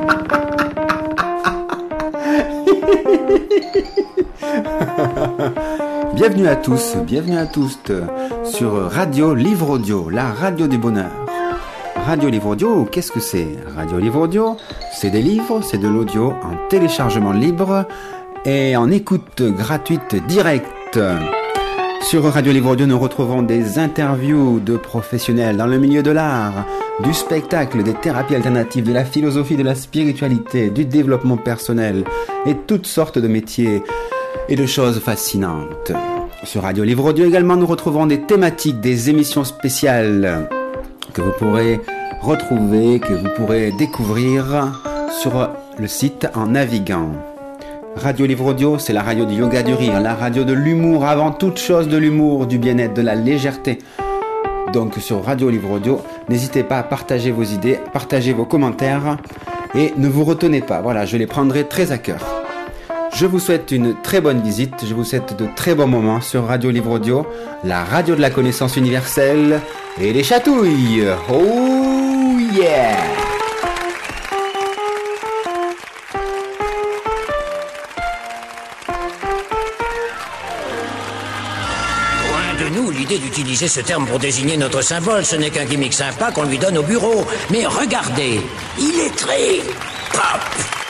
Bienvenue à tous sur Radio Livre Audio, la radio du bonheur. Radio Livre Audio, qu'est-ce que c'est? Radio Livre Audio, c'est des livres, c'est de l'audio en téléchargement libre et en écoute gratuite directe. Sur Radio Livre Audio, nous retrouvons des interviews de professionnels dans le milieu de l'art, du spectacle, des thérapies alternatives, de la philosophie, de la spiritualité, du développement personnel et toutes sortes de métiers et de choses fascinantes. Sur Radio Livre Audio également, nous retrouverons des thématiques, des émissions spéciales que vous pourrez retrouver, que vous pourrez découvrir sur le site en naviguant. Radio Livre Audio, c'est la radio du yoga du rire, la radio de l'humour, avant toute chose de l'humour, du bien-être, de la légèreté. Donc sur Radio Livre Audio, n'hésitez pas à partager vos idées, partager vos commentaires et ne vous retenez pas. Voilà, je les prendrai très à cœur. Je vous souhaite une très bonne visite, je vous souhaite de très bons moments sur Radio Livre Audio, la radio de la connaissance universelle et les chatouilles. Oh yeah! L'idée d'utiliser ce terme pour désigner notre symbole, ce n'est qu'un gimmick sympa qu'on lui donne au bureau. Mais regardez, il est très pop.